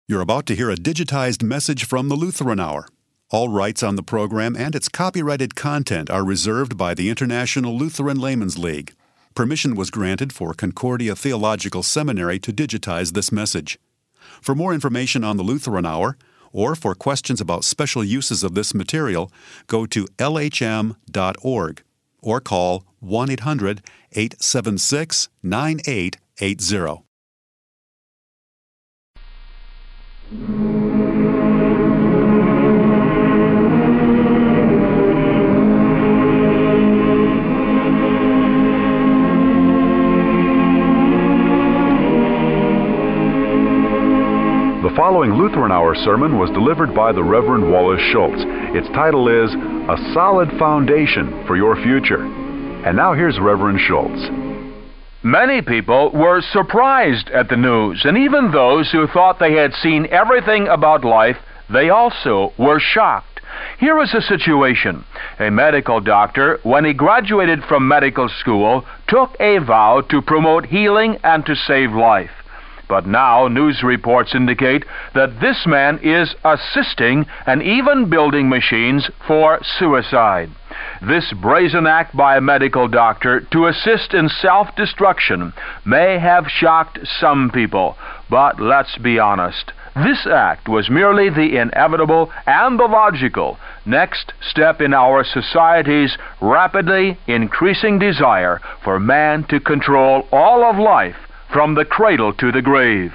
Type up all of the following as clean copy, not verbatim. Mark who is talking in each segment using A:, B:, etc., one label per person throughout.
A: You're about to hear a digitized message from the Lutheran Hour. All rights on the program and its copyrighted content are reserved by the International Lutheran Laymen's League. Permission was granted for Concordia Theological Seminary to digitize this message. For more information on the Lutheran Hour, or for questions about special uses of this material, go to lhm.org or call 1-800-876-9880.
B: The following Lutheran Hour sermon was delivered by the Reverend Wallace Schultz. Its title is A Solid Foundation for Your Future. And now here's Reverend Schultz.
C: Many people were surprised at the news, and even those who thought they had seen everything about life, they also were shocked. Here was a situation. A medical doctor, when he graduated from medical school, took a vow to promote healing and to save life. But now news reports indicate that this man is assisting and even building machines for suicide. This brazen act by a medical doctor to assist in self-destruction may have shocked some people, but let's be honest. This act was merely the inevitable and the logical next step in our society's rapidly increasing desire for man to control all of life from the cradle to the grave.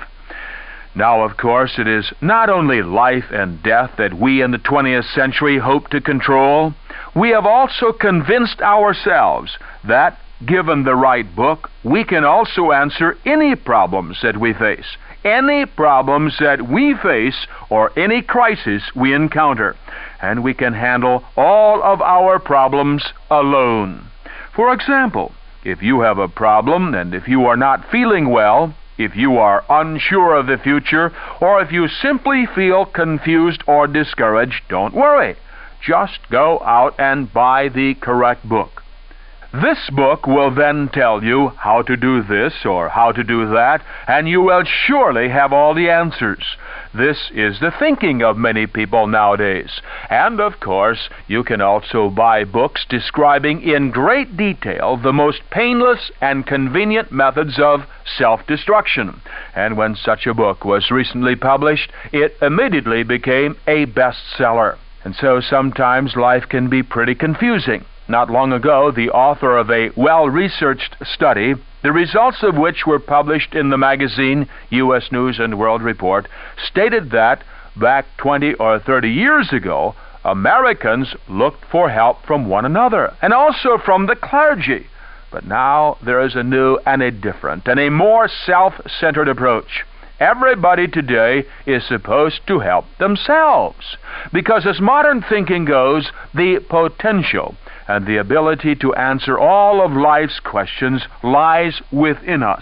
C: Now, of course, it is not only life and death that we in the 20th century hope to control. We have also convinced ourselves that, given the right book, we can also answer any problems that we face. Any problems that we face or any crisis we encounter. And we can handle all of our problems alone. For example, if you have a problem and if you are not feeling well, if you are unsure of the future, or if you simply feel confused or discouraged, don't worry. Just go out and buy the correct book. This book will then tell you how to do this or how to do that, and you will surely have all the answers. This is the thinking of many people nowadays. And of course, you can also buy books describing in great detail the most painless and convenient methods of self-destruction. And when such a book was recently published, it immediately became a bestseller. And so sometimes life can be pretty confusing. Not long ago, the author of a well-researched study, the results of which were published in the magazine U.S. News and World Report, stated that back 20 or 30 years ago, Americans looked for help from one another, and also from the clergy. But now there is a new and a different and a more self-centered approach. Everybody today is supposed to help themselves, because as modern thinking goes, the potential and the ability to answer all of life's questions lies within us.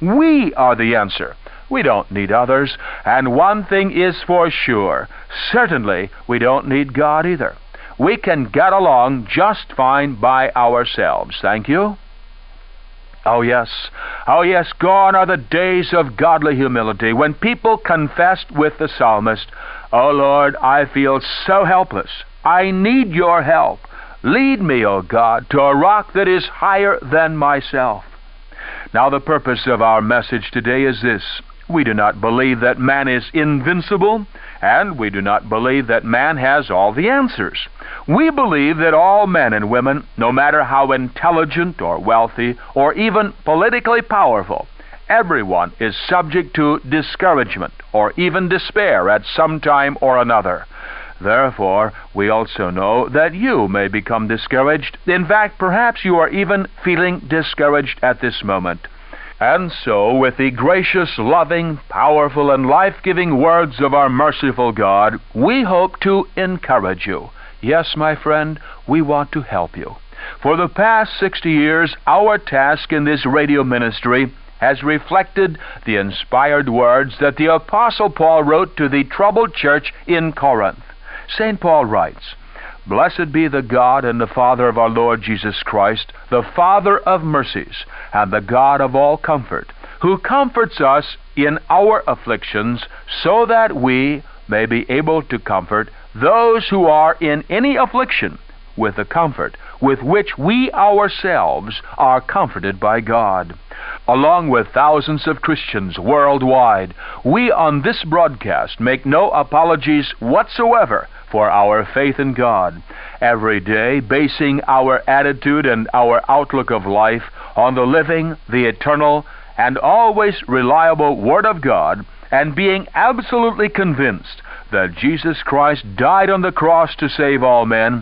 C: We are the answer. We don't need others. And one thing is for sure, certainly we don't need God either. We can get along just fine by ourselves. Thank you. Oh yes, gone are the days of godly humility, when people confessed with the psalmist, "O Lord, I feel so helpless. I need your help. Lead me, O God, to a rock that is higher than myself." Now the purpose of our message today is this. We do not believe that man is invincible, and we do not believe that man has all the answers. We believe that all men and women, no matter how intelligent or wealthy or even politically powerful, everyone is subject to discouragement or even despair at some time or another. Therefore, we also know that you may become discouraged. In fact, perhaps you are even feeling discouraged at this moment. And so, with the gracious, loving, powerful, and life-giving words of our merciful God, we hope to encourage you. Yes, my friend, we want to help you. For the past 60 years, our task in this radio ministry has reflected the inspired words that the Apostle Paul wrote to the troubled church in Corinth. St. Paul writes, "Blessed be the God and the Father of our Lord Jesus Christ, the Father of mercies, and the God of all comfort, who comforts us in our afflictions, so that we may be able to comfort those who are in any affliction with the comfort with which we ourselves are comforted by God. Along with thousands of Christians worldwide, we on this broadcast make no apologies whatsoever for our faith in God, every day basing our attitude and our outlook of life on the living, the eternal, and always reliable Word of God, and being absolutely convinced that Jesus Christ died on the cross to save all men.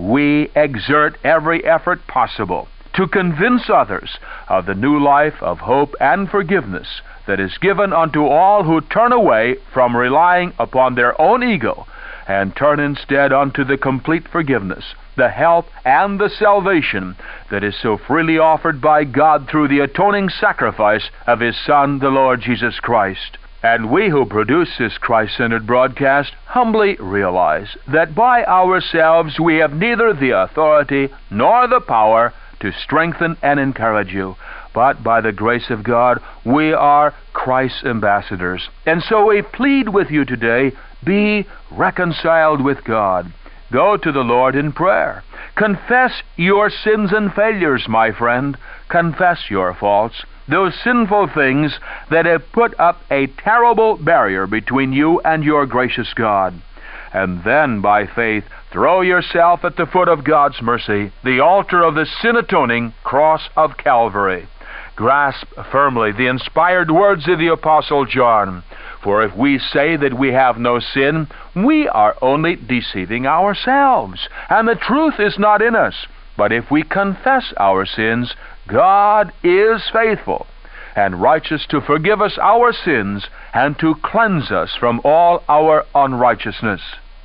C: We exert every effort possible to convince others of the new life of hope and forgiveness that is given unto all who turn away from relying upon their own ego and turn instead unto the complete forgiveness, the help, and the salvation that is so freely offered by God through the atoning sacrifice of His Son, the Lord Jesus Christ. And we who produce this Christ-centered broadcast humbly realize that by ourselves we have neither the authority nor the power to strengthen and encourage you, but by the grace of God we are Christ's ambassadors. And so we plead with you today, be reconciled with God. Go to the Lord in prayer. Confess your sins and failures, my friend. Confess your faults, those sinful things that have put up a terrible barrier between you and your gracious God. And then, by faith, throw yourself at the foot of God's mercy, the altar of the sin-atoning cross of Calvary. Grasp firmly the inspired words of the Apostle John. For if we say that we have no sin, we are only deceiving ourselves, and the truth is not in us. But if we confess our sins, God is faithful and righteous to forgive us our sins and to cleanse us from all our unrighteousness.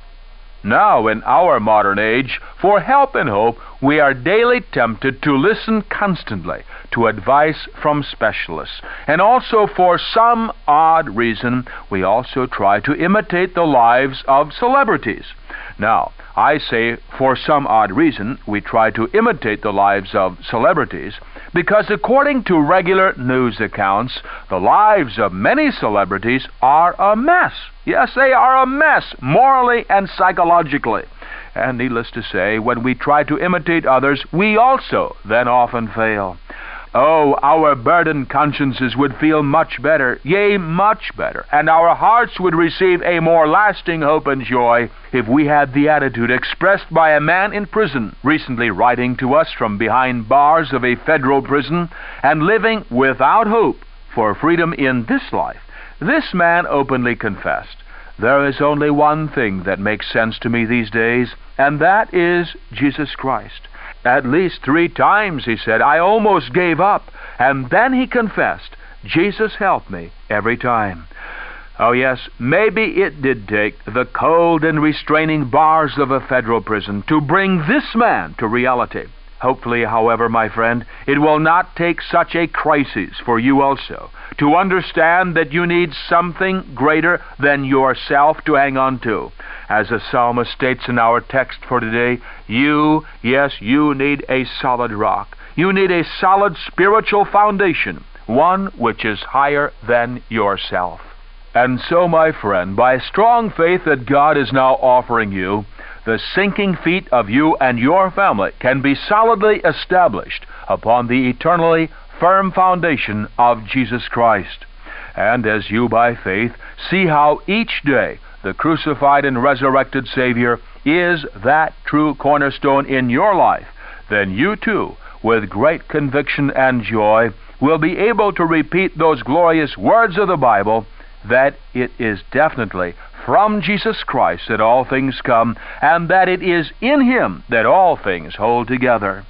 C: Now, in our modern age, for help and hope, we are daily tempted to listen constantly to advice from specialists. And also, for some odd reason, we also try to imitate the lives of celebrities. Now, I say for some odd reason we try to imitate the lives of celebrities because according to regular news accounts, the lives of many celebrities are a mess. Yes, they are a mess, morally and psychologically. And needless to say, when we try to imitate others, we also then often fail. Oh, our burdened consciences would feel much better, yea, much better, and our hearts would receive a more lasting hope and joy if we had the attitude expressed by a man in prison, recently writing to us from behind bars of a federal prison and living without hope for freedom in this life. This man openly confessed, "There is only one thing that makes sense to me these days, and that is Jesus Christ." At least 3 times, he said, I almost gave up. And then he confessed, Jesus helped me every time. Oh yes, maybe it did take the cold and restraining bars of a federal prison to bring this man to reality. Hopefully, however, my friend, it will not take such a crisis for you also to understand that you need something greater than yourself to hang on to. As the psalmist states in our text for today, you need a solid rock. You need a solid spiritual foundation, one which is higher than yourself. And so, my friend, by strong faith that God is now offering you, the sinking feet of you and your family can be solidly established upon the eternally firm foundation of Jesus Christ. And as you by faith see how each day the crucified and resurrected Savior is that true cornerstone in your life, then you too, with great conviction and joy, will be able to repeat those glorious words of the Bible, that it is definitely from Jesus Christ that all things come, and that it is in Him that all things hold together.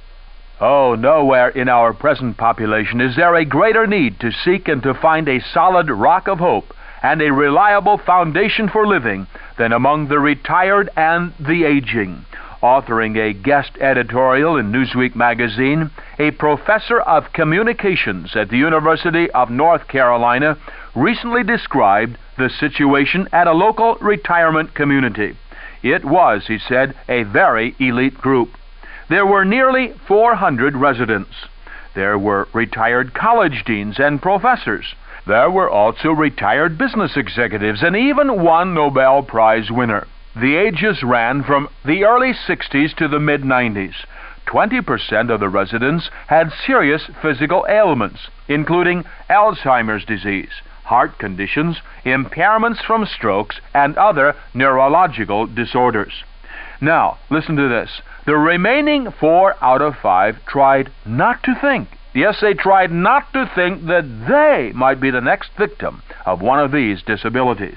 C: Oh, nowhere in our present population is there a greater need to seek and to find a solid rock of hope and a reliable foundation for living than among the retired and the aging. Authoring a guest editorial in Newsweek magazine, a professor of communications at the University of North Carolina recently described the situation at a local retirement community. It was, he said, a very elite group. There were nearly 400 residents. There were retired college deans and professors, There were also retired business executives and even one Nobel Prize winner. The ages ran from the early 60s to the mid-90s. 20% of the residents had serious physical ailments, including Alzheimer's disease, heart conditions, impairments from strokes, and other neurological disorders. Now, listen to this. The remaining 4 out of 5 tried not to think. Yes, they tried not to think that they might be the next victim of one of these disabilities.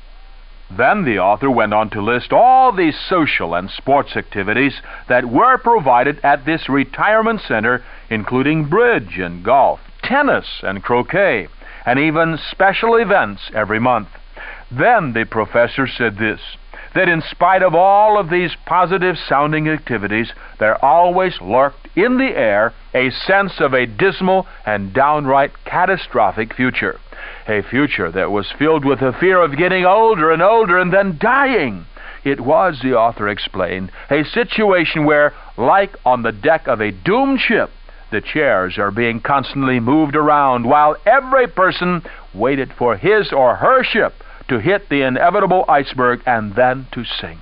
C: Then the author went on to list all these social and sports activities that were provided at this retirement center, including bridge and golf, tennis and croquet, and even special events every month. Then the professor said this, that in spite of all of these positive-sounding activities, there always lurked in the air a sense of a dismal and downright catastrophic future. A future that was filled with the fear of getting older and then dying. It was, the author explained, a situation where, like on the deck of a doomed ship, the chairs are being constantly moved around while every person waited for his or her ship to hit the inevitable iceberg and then to sink.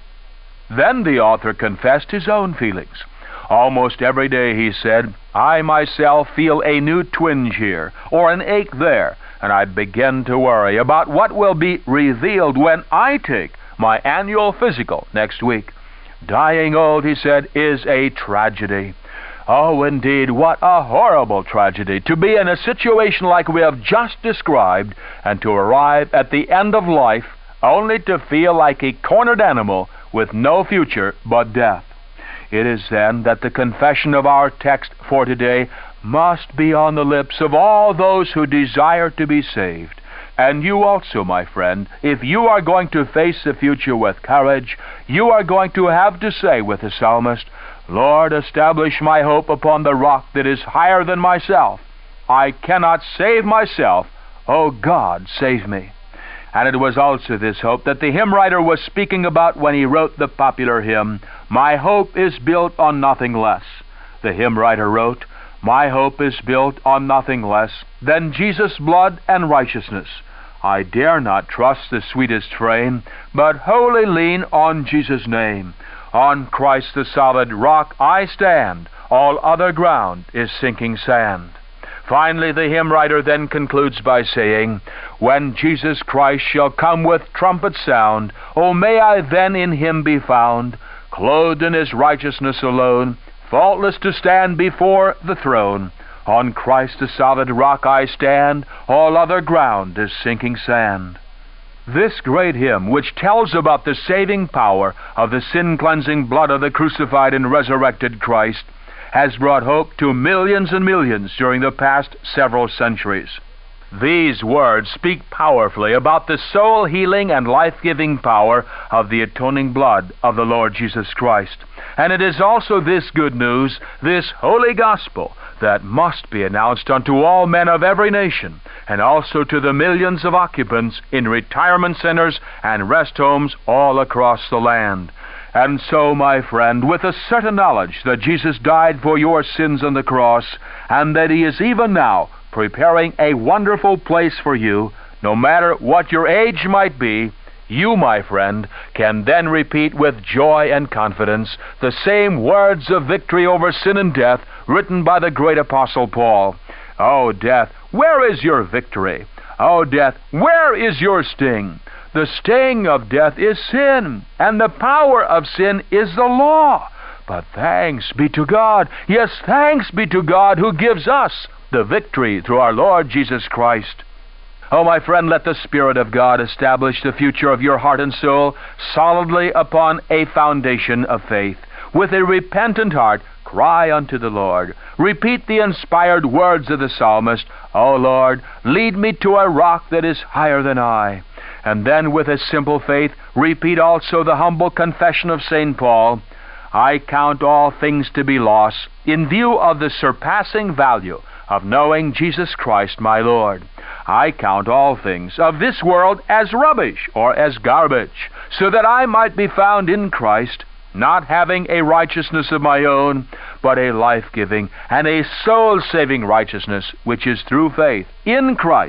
C: Then the author confessed his own feelings. Almost every day, he said, I myself feel a new twinge here, or an ache there, and I begin to worry about what will be revealed when I take my annual physical next week. Dying old, he said, is a tragedy. Oh, indeed, what a horrible tragedy to be in a situation like we have just described and to arrive at the end of life only to feel like a cornered animal with no future but death. It is then that the confession of our text for today must be on the lips of all those who desire to be saved. And you also, my friend, if you are going to face the future with courage, you are going to have to say with the psalmist, Lord, establish my hope upon the rock that is higher than myself. I cannot save myself. O God, save me. And it was also this hope that the hymn writer was speaking about when he wrote the popular hymn, My hope is built on nothing less. The hymn writer wrote, My hope is built on nothing less than Jesus' blood and righteousness. I dare not trust the sweetest frame, but wholly lean on Jesus' name. On Christ the solid rock I stand, all other ground is sinking sand. Finally, the hymn writer then concludes by saying, When Jesus Christ shall come with trumpet sound, O may I then in him be found, clothed in his righteousness alone, faultless to stand before the throne. On Christ the solid rock I stand, all other ground is sinking sand. This great hymn, which tells about the saving power of the sin-cleansing blood of the crucified and resurrected Christ, has brought hope to millions and millions during the past several centuries. These words speak powerfully about the soul-healing and life-giving power of the atoning blood of the Lord Jesus Christ. And it is also this good news, this holy gospel, that must be announced unto all men of every nation, and also to the millions of occupants in retirement centers and rest homes all across the land. And so, my friend, with a certain knowledge that Jesus died for your sins on the cross, and that he is even now preparing a wonderful place for you, no matter what your age might be, you, my friend, can then repeat with joy and confidence the same words of victory over sin and death written by the great Apostle Paul. O death, where is your victory? O death, where is your sting? The sting of death is sin, and the power of sin is the law. But thanks be to God, yes, thanks be to God who gives us the victory through our Lord Jesus Christ. Oh, my friend, let the Spirit of God establish the future of your heart and soul solidly upon a foundation of faith. With a repentant heart, cry unto the Lord. Repeat the inspired words of the psalmist, O Lord, lead me to a rock that is higher than I. And then with a simple faith, repeat also the humble confession of St. Paul, I count all things to be loss in view of the surpassing value of knowing Jesus Christ my Lord. I count all things of this world as rubbish or as garbage, so that I might be found in Christ, not having a righteousness of my own, but a life-giving and a soul-saving righteousness, which is through faith in Christ,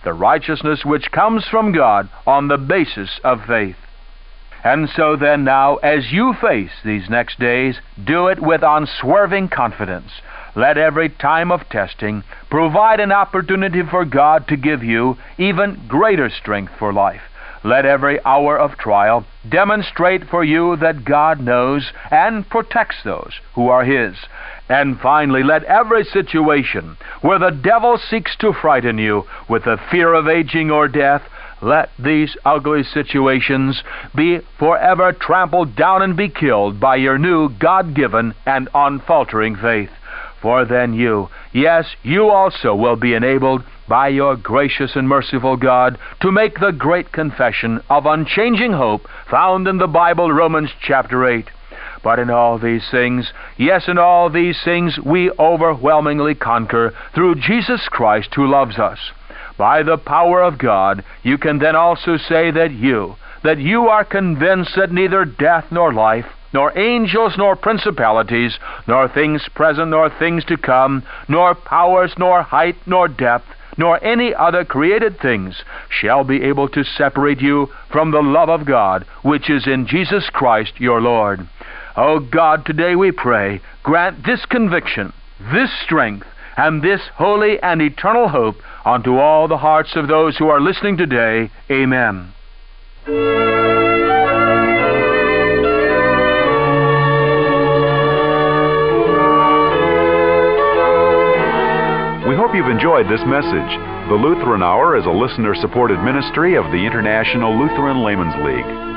C: the righteousness which comes from God on the basis of faith. And so then now, as you face these next days, do it with unswerving confidence. Let every time of testing provide an opportunity for God to give you even greater strength for life. Let every hour of trial demonstrate for you that God knows and protects those who are His. And finally, let every situation where the devil seeks to frighten you with the fear of aging or death, let these ugly situations be forever trampled down and be killed by your new God-given and unfaltering faith. For then you, yes, you also will be enabled by your gracious and merciful God to make the great confession of unchanging hope found in the Bible, Romans chapter 8. But in all these things, yes, in all these things we overwhelmingly conquer through Jesus Christ who loves us. By the power of God, you can then also say that you are convinced that neither death nor life, nor angels nor principalities, nor things present nor things to come, nor powers, nor height, nor depth, nor any other created things shall be able to separate you from the love of God, which is in Jesus Christ your Lord. O God, today we pray, grant this conviction, this strength, and this holy and eternal hope unto all the hearts of those who are listening today. Amen.
B: We hope you've enjoyed this message. The Lutheran Hour is a listener-supported ministry of the International Lutheran Laymen's League.